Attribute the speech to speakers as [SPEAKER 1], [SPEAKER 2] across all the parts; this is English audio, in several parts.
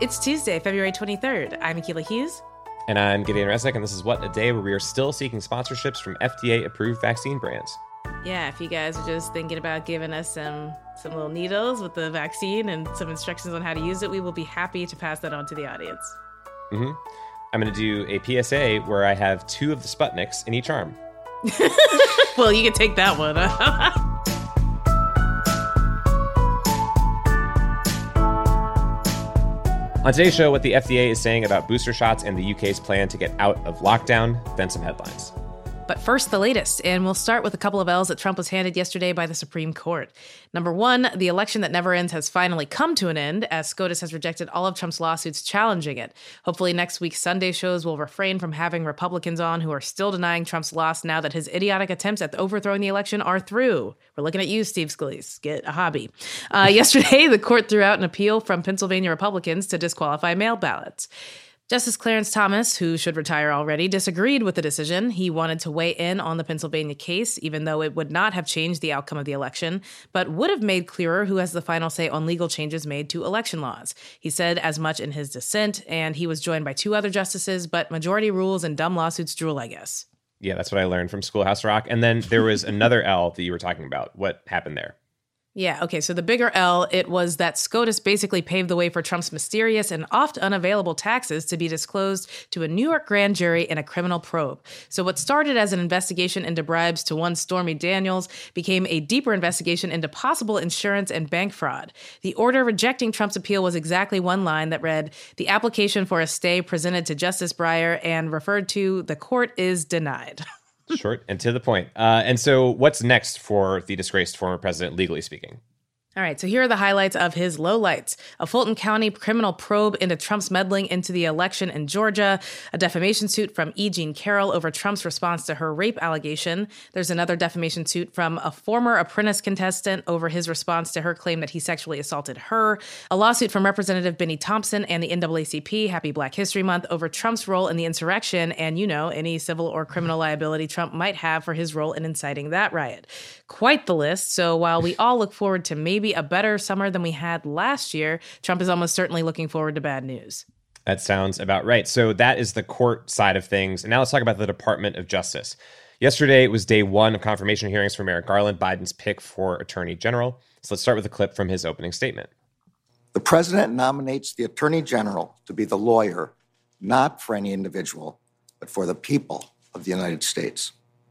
[SPEAKER 1] It's Tuesday, February 23rd. I'm Akilah Hughes.
[SPEAKER 2] And I'm Gideon Resnick, and this is What a Day, where we are still seeking sponsorships from FDA-approved vaccine brands.
[SPEAKER 1] Yeah, if you guys are just thinking about giving us some little needles with the vaccine and some instructions on how to use it, we will be happy to pass that on to the audience.
[SPEAKER 2] I'm going to do a PSA where I have 2 of the Sputniks in each arm.
[SPEAKER 1] Well, you can take that one.
[SPEAKER 2] On today's show, what the FDA is saying about booster shots and the UK's plan to get out of lockdown, then some headlines.
[SPEAKER 1] But first, the latest, and we'll start with a couple of L's that Trump was handed yesterday by the Supreme Court. Number one, the election that never ends has finally come to an end, as SCOTUS has rejected all of Trump's lawsuits challenging it. Hopefully next week's Sunday shows will refrain from having Republicans on who are still denying Trump's loss now that his idiotic attempts at overthrowing the election are through. We're looking at you, Steve Scalise. Get a hobby. Yesterday, the court threw out an appeal from Pennsylvania Republicans to disqualify mail ballots. Justice Clarence Thomas, who should retire already, disagreed with the decision. He wanted to weigh in on the Pennsylvania case, even though it would not have changed the outcome of the election, but would have made clearer who has the final say on legal changes made to election laws. He said as much in his dissent, and he was joined by 2 other justices, but majority rules and dumb lawsuits drool, I guess.
[SPEAKER 2] Yeah, that's what I learned from Schoolhouse Rock. And then there was another L that you were talking about. What happened there?
[SPEAKER 1] Yeah, okay, so the bigger L, it was that SCOTUS basically paved the way for Trump's mysterious and oft unavailable taxes to be disclosed to a New York grand jury in a criminal probe. So what started as an investigation into bribes to one Stormy Daniels became a deeper investigation into possible insurance and bank fraud. The order rejecting Trump's appeal was exactly one line that read, "The application for a stay presented to Justice Breyer and referred to the court is denied."
[SPEAKER 2] Short and to the point. And so what's next for the disgraced former president, legally speaking?
[SPEAKER 1] All right, so here are the highlights of his lowlights. A Fulton County criminal probe into Trump's meddling into the election in Georgia, a defamation suit from E. Jean Carroll over Trump's response to her rape allegation. There's another defamation suit from a former Apprentice contestant over his response to her claim that he sexually assaulted her. A lawsuit from Representative Benny Thompson and the NAACP, Happy Black History Month, over Trump's role in the insurrection and, any civil or criminal liability Trump might have for his role in inciting that riot. Quite the list. So while we all look forward to maybe a better summer than we had last year, Trump is almost certainly looking forward to bad news.
[SPEAKER 2] That sounds about right. So that is the court side of things. And now let's talk about the Department of Justice. Yesterday was day 1 of confirmation hearings for Merrick Garland, Biden's pick for Attorney General. So let's start with a clip from his opening statement.
[SPEAKER 3] The president nominates the Attorney General to be the lawyer, not for any individual, but for the people of the United States.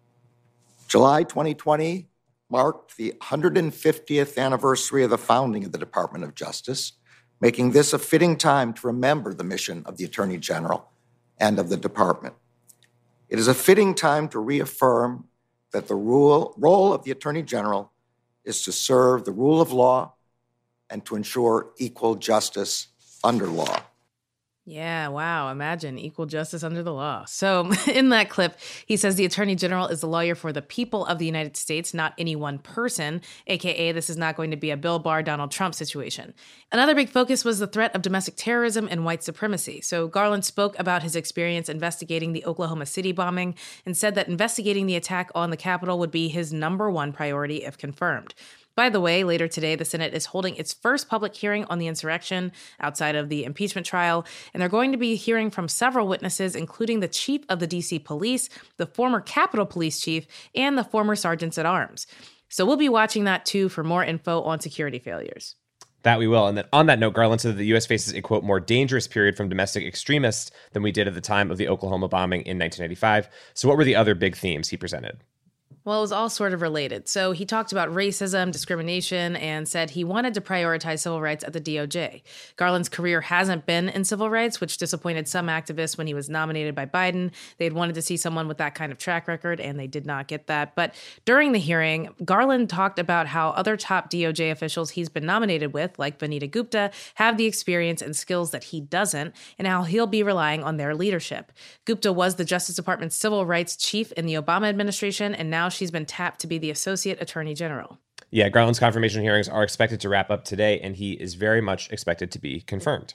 [SPEAKER 3] July 2020 marked the 150th anniversary of the founding of the Department of Justice, making this a fitting time to remember the mission of the Attorney General and of the department. It is a fitting time to reaffirm that the role of the Attorney General is to serve the rule of law and to ensure equal justice under law.
[SPEAKER 1] Yeah, wow. Imagine equal justice under the law. So in that clip, he says the Attorney General is the lawyer for the people of the United States, not any one person, aka this is not going to be a Bill Barr, Donald Trump situation. Another big focus was the threat of domestic terrorism and white supremacy. So Garland spoke about his experience investigating the Oklahoma City bombing and said that investigating the attack on the Capitol would be his number 1 priority if confirmed. By the way, later today, the Senate is holding its first public hearing on the insurrection outside of the impeachment trial, and they're going to be hearing from several witnesses, including the chief of the D.C. police, the former Capitol Police chief, and the former sergeants at arms. So we'll be watching that too for more info on security failures.
[SPEAKER 2] That we will. And then on that note, Garland said that the U.S. faces a, quote, more dangerous period from domestic extremists than we did at the time of the Oklahoma bombing in 1995. So what were the other big themes he presented?
[SPEAKER 1] Well, it was all sort of related. So he talked about racism, discrimination, and said he wanted to prioritize civil rights at the DOJ. Garland's career hasn't been in civil rights, which disappointed some activists when he was nominated by Biden. They'd wanted to see someone with that kind of track record, and they did not get that. But during the hearing, Garland talked about how other top DOJ officials he's been nominated with, like Vanita Gupta, have the experience and skills that he doesn't, and how he'll be relying on their leadership. Gupta was the Justice Department's civil rights chief in the Obama administration, and now she's been tapped to be the Associate Attorney General.
[SPEAKER 2] Yeah, Garland's confirmation hearings are expected to wrap up today, and he is very much expected to be confirmed.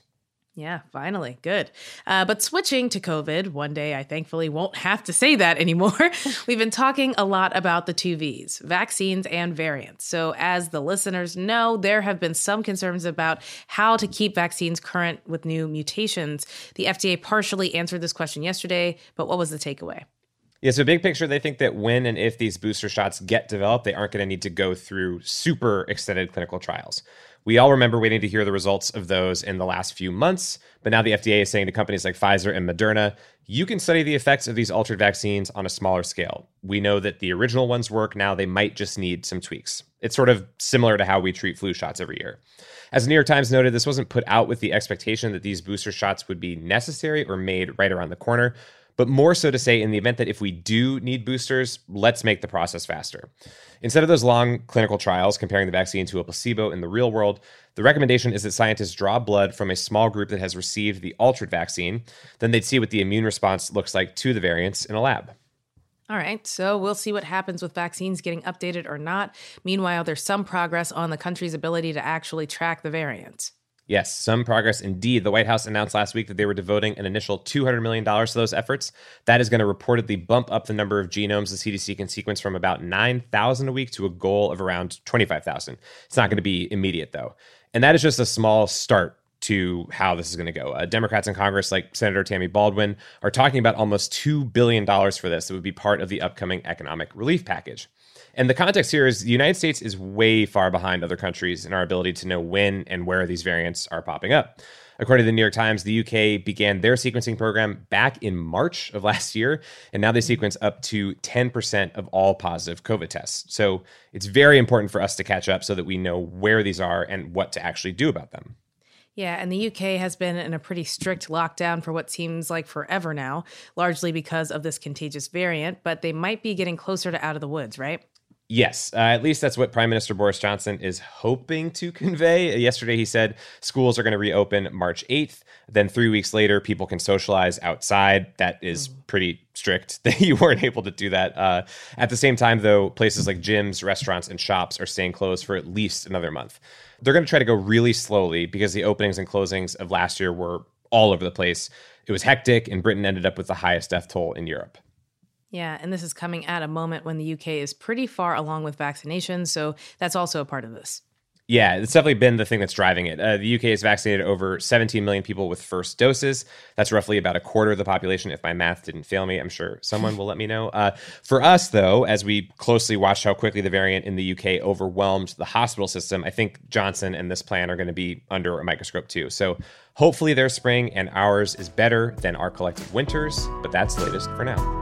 [SPEAKER 1] Yeah, finally. Good. But switching to COVID, one day I thankfully won't have to say that anymore. We've been talking a lot about the two Vs, vaccines and variants. So as the listeners know, there have been some concerns about how to keep vaccines current with new mutations. The FDA partially answered this question yesterday, but what was the takeaway?
[SPEAKER 2] Yeah, so big picture, they think that when and if these booster shots get developed, they aren't going to need to go through super extended clinical trials. We all remember waiting to hear the results of those in the last few months, but now the FDA is saying to companies like Pfizer and Moderna, you can study the effects of these altered vaccines on a smaller scale. We know that the original ones work. Now they might just need some tweaks. It's sort of similar to how we treat flu shots every year. As the New York Times noted, this wasn't put out with the expectation that these booster shots would be necessary or made right around the corner, but more so to say in the event that if we do need boosters, let's make the process faster. Instead of those long clinical trials comparing the vaccine to a placebo in the real world, the recommendation is that scientists draw blood from a small group that has received the altered vaccine. Then they'd see what the immune response looks like to the variants in a lab.
[SPEAKER 1] All right, so we'll see what happens with vaccines getting updated or not. Meanwhile, there's some progress on the country's ability to actually track the variants.
[SPEAKER 2] Yes, some progress indeed. The White House announced last week that they were devoting an initial $200 million to those efforts. That is going to reportedly bump up the number of genomes the CDC can sequence from about 9,000 a week to a goal of around 25,000. It's not going to be immediate, though. And that is just a small start to how this is going to go. Democrats in Congress, like Senator Tammy Baldwin, are talking about almost $2 billion for this that would be part of the upcoming economic relief package. And the context here is the United States is way far behind other countries in our ability to know when and where these variants are popping up. According to the New York Times, the UK began their sequencing program back in March of last year, and now they sequence up to 10% of all positive COVID tests. So it's very important for us to catch up so that we know where these are and what to actually do about them.
[SPEAKER 1] Yeah, and the UK has been in a pretty strict lockdown for what seems like forever now, largely because of this contagious variant, but they might be getting closer to out of the woods, right?
[SPEAKER 2] Yes, at least that's what Prime Minister Boris Johnson is hoping to convey. Yesterday, he said schools are going to reopen March 8th. Then 3 weeks later, people can socialize outside. That is pretty strict that you weren't able to do that. At the same time, though, places like gyms, restaurants, and shops are staying closed for at least another month. They're going to try to go really slowly because the openings and closings of last year were all over the place. It was hectic, and Britain ended up with the highest death toll in Europe.
[SPEAKER 1] Yeah, and this is coming at a moment when the UK is pretty far along with vaccinations, so that's also a part of this.
[SPEAKER 2] Yeah, it's definitely been the thing that's driving it. The UK has vaccinated over 17 million people with first doses. That's roughly about a quarter of the population, if my math didn't fail me. I'm sure someone will let me know. For us, though, as we closely watched how quickly the variant in the UK overwhelmed the hospital system, I think Johnson and this plan are going to be under a microscope, too. So hopefully their spring and ours is better than our collective winters, but that's the latest for now.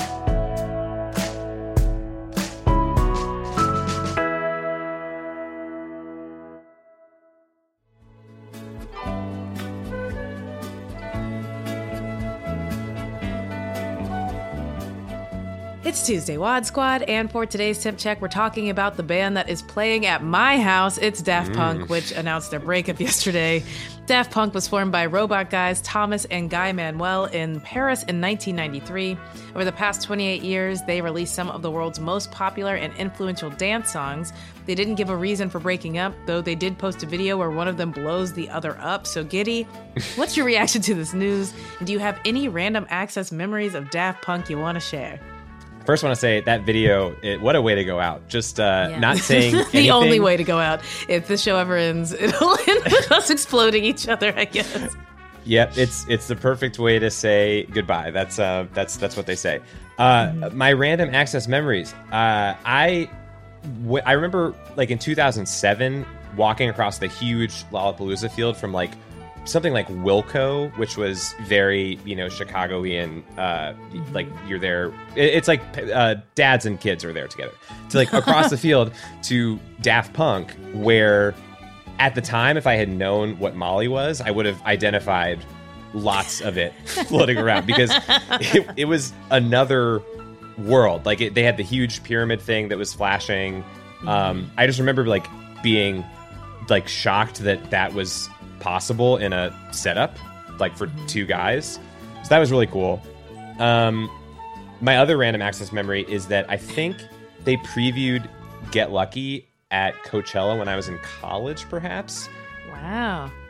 [SPEAKER 1] It's Tuesday, Wad Squad, and for today's Temp Check, we're talking about the band that is playing at my house. It's Daft Punk, which announced their breakup yesterday. Daft Punk was formed by robot guys Thomas and Guy Manuel in Paris in 1993. Over the past 28 years, they released some of the world's most popular and influential dance songs. They didn't give a reason for breaking up, though they did post a video where one of them blows the other up. So Giddy, what's your reaction to this news? And do you have any random access memories of Daft Punk you want to share?
[SPEAKER 2] First, I want to say that video, what a way to go out. Just not saying anything.
[SPEAKER 1] The only way to go out. If this show ever ends, it'll end with us exploding each other, I guess.
[SPEAKER 2] Yep, it's the perfect way to say goodbye. That's what they say. My random access memories. I remember like in 2007 walking across the huge Lollapalooza field from like something like Wilco, which was very, Chicagoian, like you're there. It's like dads and kids are there together. To like across the field to Daft Punk, where at the time, if I had known what Molly was, I would have identified lots of it floating around because it was another world. Like they had the huge pyramid thing that was flashing. I just remember like being like shocked that was possible in a setup like for two guys, so that was really cool. My other random access memory is that I think they previewed Get Lucky at Coachella when I was in college, perhaps.
[SPEAKER 1] Wow.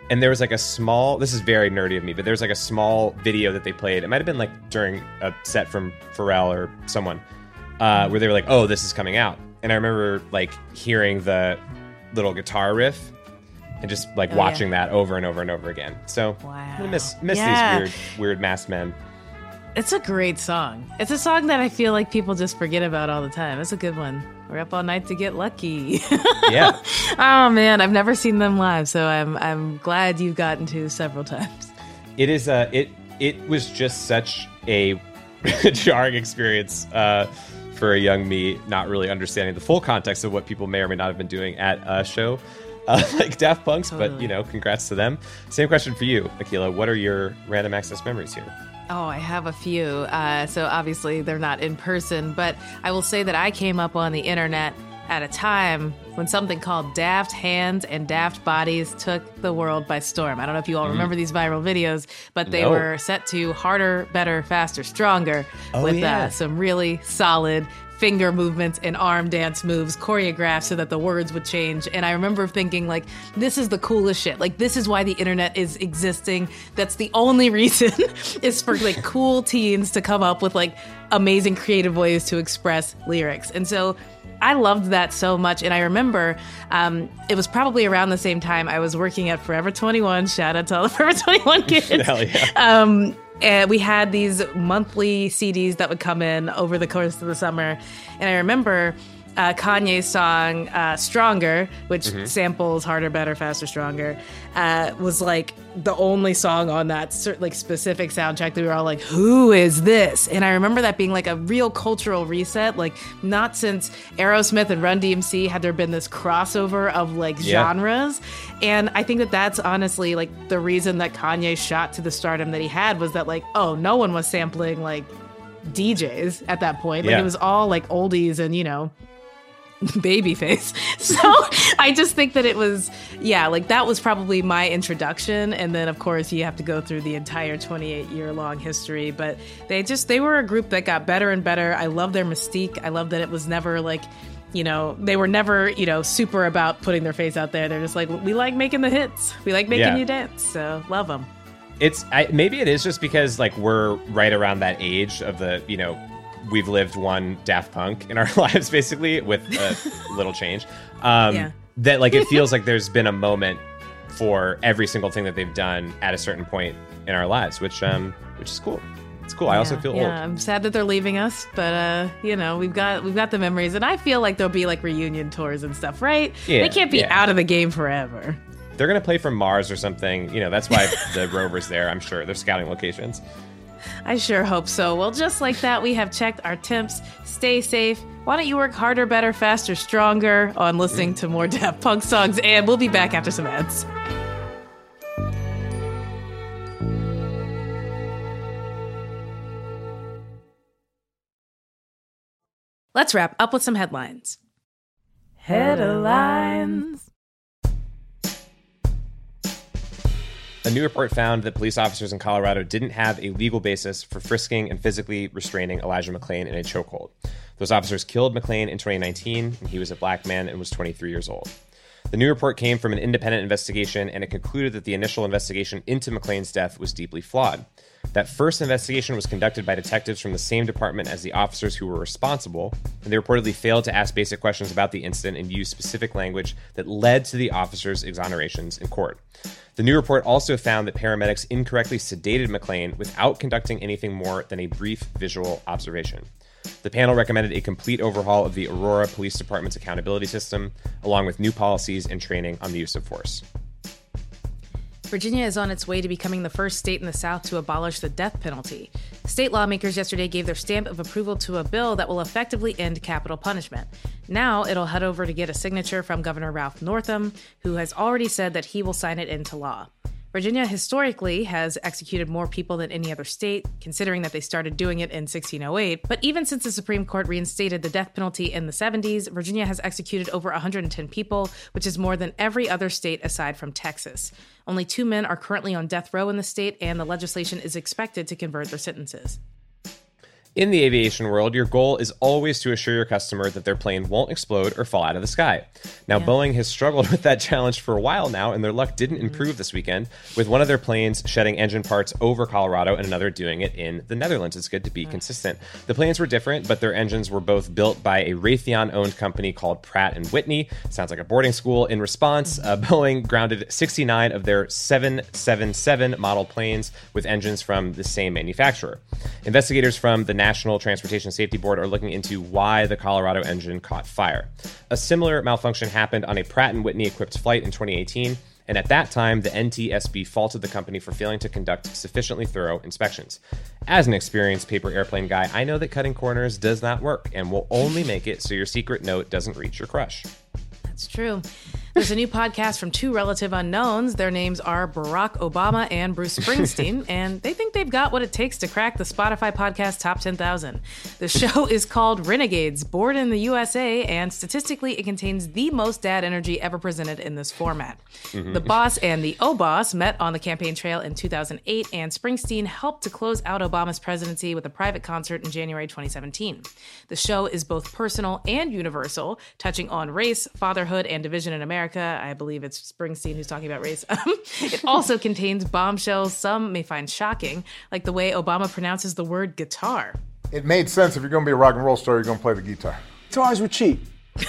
[SPEAKER 2] And there was like a small, this is very nerdy of me, but there's like a small video that they played. It might have been like during a set from Pharrell or someone, where they were like, oh, this is coming out. And I remember like hearing the little guitar riff and just like watching that over and over and over again. So I'm gonna miss these weird masked men.
[SPEAKER 1] It's a great song. It's a song that I feel like people just forget about all the time. It's a good one. We're up all night to get lucky.
[SPEAKER 2] Yeah.
[SPEAKER 1] Oh man, I've never seen them live, so I'm glad you've gotten to several times.
[SPEAKER 2] It is it was just such a jarring experience for a young me, not really understanding the full context of what people may or may not have been doing at a show like Daft Punk's. Totally. But congrats to them. Same question for you, Akilah. What are your random access memories here?
[SPEAKER 1] Oh, I have a few. So obviously they're not in person, but I will say that I came up on the internet at a time when something called Daft Hands and Daft Bodies took the world by storm. I don't know if you all remember these viral videos, but they were set to harder, better, faster, stronger with some really solid finger movements and arm dance moves choreographed so that the words would change. And I remember thinking, like, this is the coolest shit. Like, this is why the internet is existing. That's the only reason is for like cool teens to come up with like amazing creative ways to express lyrics. And so I loved that so much. And I remember it was probably around the same time I was working at Forever 21. Shout out to all the Forever 21 kids.
[SPEAKER 2] Hell yeah.
[SPEAKER 1] And we had these monthly CDs that would come in over the course of the summer. And I remember Kanye's song Stronger, which samples Harder, Better, Faster, Stronger, was like the only song on that like specific soundtrack that we were all like, who is this? And I remember that being like a real cultural reset. Like, not since Aerosmith and Run DMC had there been this crossover of like genres. And I think that that's honestly like the reason that Kanye shot to the stardom that he had, was that like, oh, no one was sampling like DJs at that point. Like it was all like oldies and Babyface. So I just think that it was, like that was probably my introduction. And then of course you have to go through the entire 28-year long history, but they were a group that got better and better. I love their mystique. I love that it was never like, they were never, super about putting their face out there. They're just like, we like making the hits. We like making you dance. So love them.
[SPEAKER 2] Maybe it is just because like we're right around that age of the, we've lived one Daft Punk in our lives, basically, with a little change. That like it feels like there's been a moment for every single thing that they've done at a certain point in our lives, which is cool. It's cool. I also feel old.
[SPEAKER 1] I'm sad that they're leaving us, but we've got the memories, and I feel like there'll be like reunion tours and stuff, right? Yeah, they can't be out of the game forever.
[SPEAKER 2] They're gonna play from Mars or something. That's why the rover's there. I'm sure they're scouting locations.
[SPEAKER 1] I sure hope so. Well, just like that, we have checked our temps. Stay safe. Why don't you work harder, better, faster, stronger on listening to more Daft Punk songs? And we'll be back after some ads. Let's wrap up with some headlines. Headlines.
[SPEAKER 2] A new report found that police officers in Colorado didn't have a legal basis for frisking and physically restraining Elijah McClain in a chokehold. Those officers killed McClain in 2019 when he was a black man and was 23 years old. The new report came from an independent investigation, and it concluded that the initial investigation into McClain's death was deeply flawed. That first investigation was conducted by detectives from the same department as the officers who were responsible, and they reportedly failed to ask basic questions about the incident and use specific language that led to the officers' exonerations in court. The new report also found that paramedics incorrectly sedated McClain without conducting anything more than a brief visual observation. The panel recommended a complete overhaul of the Aurora Police Department's accountability system, along with new policies and training on the use of force.
[SPEAKER 1] Virginia is on its way to becoming the first state in the South to abolish the death penalty. State lawmakers yesterday gave their stamp of approval to a bill that will effectively end capital punishment. Now it'll head over to get a signature from Governor Ralph Northam, who has already said that he will sign it into law. Virginia historically has executed more people than any other state, considering that they started doing it in 1608. But even since the Supreme Court reinstated the death penalty in the 70s, Virginia has executed over 110 people, which is more than every other state aside from Texas. Only 2 men are currently on death row in the state, and the legislation is expected to convert their sentences.
[SPEAKER 2] In the aviation world, your goal is always to assure your customer that their plane won't explode or fall out of the sky. Now, Boeing has struggled with that challenge for a while now, and their luck didn't improve this weekend, with one of their planes shedding engine parts over Colorado and another doing it in the Netherlands. It's good to be consistent. The planes were different, but their engines were both built by a Raytheon-owned company called Pratt & Whitney. Sounds like a boarding school. In response, Boeing grounded 69 of their 777 model planes with engines from the same manufacturer. Investigators from the National Transportation Safety Board are looking into why the Colorado engine caught fire. A similar malfunction happened on a Pratt & Whitney-equipped flight in 2018, and at that time, the NTSB faulted the company for failing to conduct sufficiently thorough inspections. As an experienced paper airplane guy, I know that cutting corners does not work and will only make it so your secret note doesn't reach your crush.
[SPEAKER 1] That's true. There's a new podcast from two relative unknowns. Their names are Barack Obama and Bruce Springsteen, and they think they've got what it takes to crack the Spotify podcast top 10,000. The show is called Renegades, born in the USA, and statistically, it contains the most dad energy ever presented in this format. The boss and the O-boss met on the campaign trail in 2008, and Springsteen helped to close out Obama's presidency with a private concert in January 2017. The show is both personal and universal, touching on race, fatherhood, and division in America. I believe it's Springsteen who's talking about race. It also contains bombshells some may find shocking, like the way Obama pronounces the word guitar.
[SPEAKER 4] It made sense. If you're going to be a rock and roll star, you're going to play the guitar. Guitars were cheap.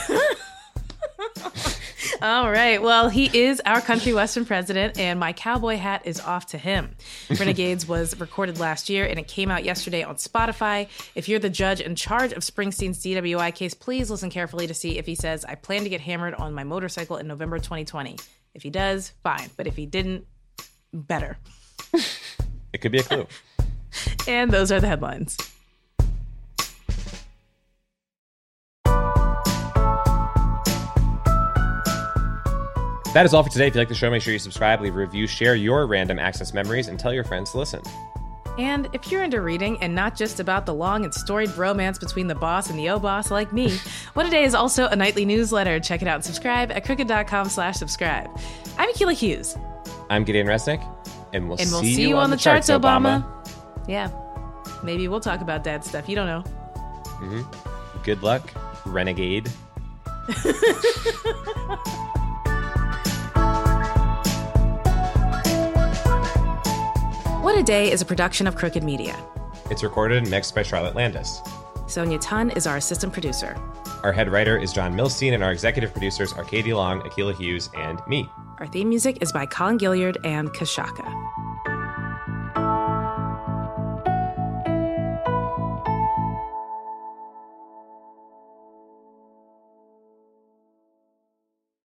[SPEAKER 1] All right. Well, he is our country western president, and my cowboy hat is off to him. Renegades was recorded last year, and it came out yesterday on Spotify. If you're the judge in charge of Springsteen's DWI case, please listen carefully to see if he says, I plan to get hammered on my motorcycle in November 2020. If he does, fine. But if he didn't, better.
[SPEAKER 2] It could be a clue.
[SPEAKER 1] And those are the headlines.
[SPEAKER 2] That is all for today. If you like the show, make sure you subscribe, leave a review, share your random access memories, and tell your friends to listen.
[SPEAKER 1] And if you're into reading and not just about the long and storied bromance between the boss and the O-boss like me, What A Day is also a nightly newsletter. Check it out and subscribe at crooked.com/subscribe. I'm Akilah Hughes.
[SPEAKER 2] I'm Gideon Resnick, and we'll see
[SPEAKER 1] you on the charts, Obama. Yeah, maybe we'll talk about dad stuff. You don't know.
[SPEAKER 2] Good luck, renegade.
[SPEAKER 1] What A Day is a production of Crooked Media.
[SPEAKER 2] It's recorded and mixed by Charlotte Landis.
[SPEAKER 1] Sonia Tun is our assistant producer.
[SPEAKER 2] Our head writer is John Milstein, and our executive producers are Katie Long, Akilah Hughes, and me.
[SPEAKER 1] Our theme music is by Colin Gilliard and Kashaka.